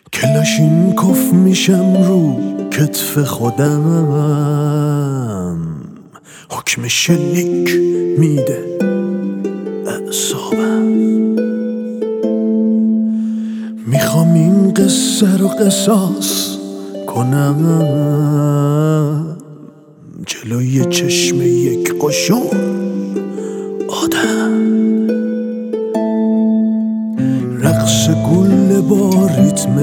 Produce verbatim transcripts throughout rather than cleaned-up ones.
کلاشینکوف میشم رو کتف خودم، حکم شلیک میده اعصابم. میخوام این قصه رو قصاص کنم جلوی چشم یک قشون آدم. رقص گل با ریتم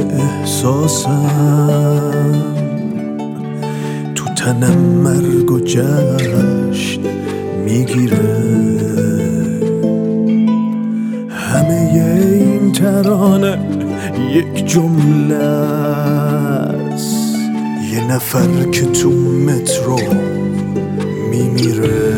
احساسم، تو تنم مرگ و جشن میگیره. همه این ترانه یک جمله است، یه نفر که تو مترو میمیره.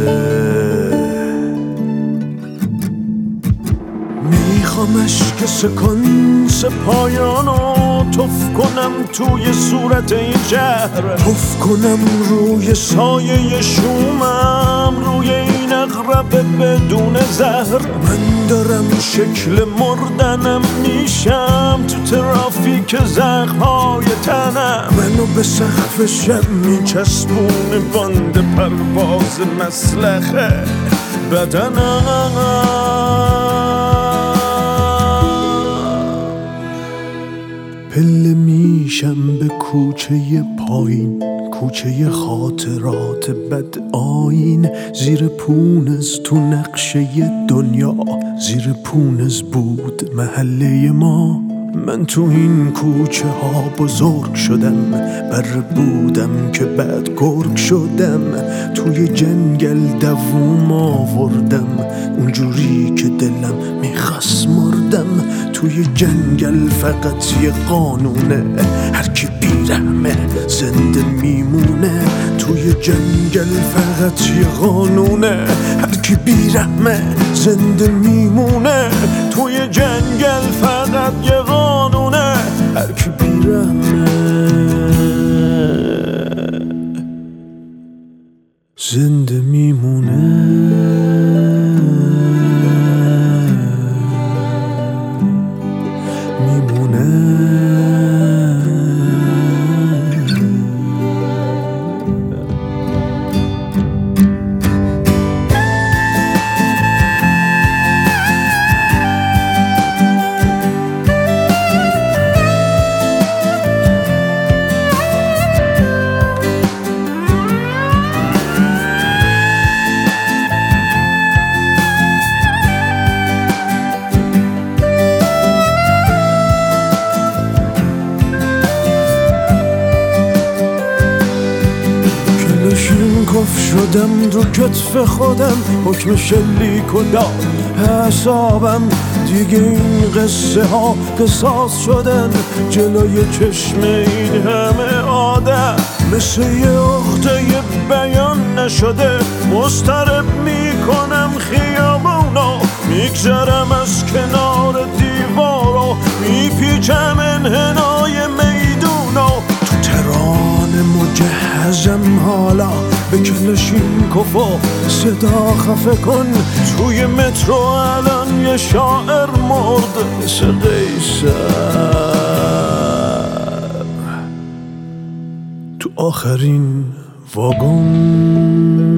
میخوام اشک سکانس پایانو تف کنم توی صورت این شهر، تف کنم روی سایه شومم، روی این اغرب بدون زهر. من دارم شکل مردنم میشم تو ترافیک زخمهای تنم. منو به سقف شب میچسبونه باند پرواز مسلخه بدنم. پله میشم به کوچه پایین، کوچه خاطرات بد آیین. زیر پونز تو نقشه دنیا، زیر پونز بود محله ما. من تو این کوچه ها بزرگ شدم، بر بودم که بعد گرگ شدم. توی جنگل دووم آوردم، اونجوری که دلم میخواست مردم. توی جنگل فقط یه قانونه، هر کی بیرحمه زنده میمونه. توی جنگل فقط یه قانونه، هر کی بیرحمه زنده میمونه. توی جنگل فقط یه قانونه، هر کی بیرحمه زنده میمونه. کلاشینکوف شدم رو کتف خودم، حکم شلیک و داد حسابم. دیگه این قصه ها قصاص شدن جلوی چشم این همه آدم. مثل یه عقده بیان نشده مضطرب میکنم خیابونو. میگذرم از کنار دیوارو، میپیچم انحنای میدونو. تو ترانه مجهزم حالا به کلاشینکوف و صدا خفه کن. توی مترو الان یه شاعر مرد مثل قیصر تو آخرین واگن.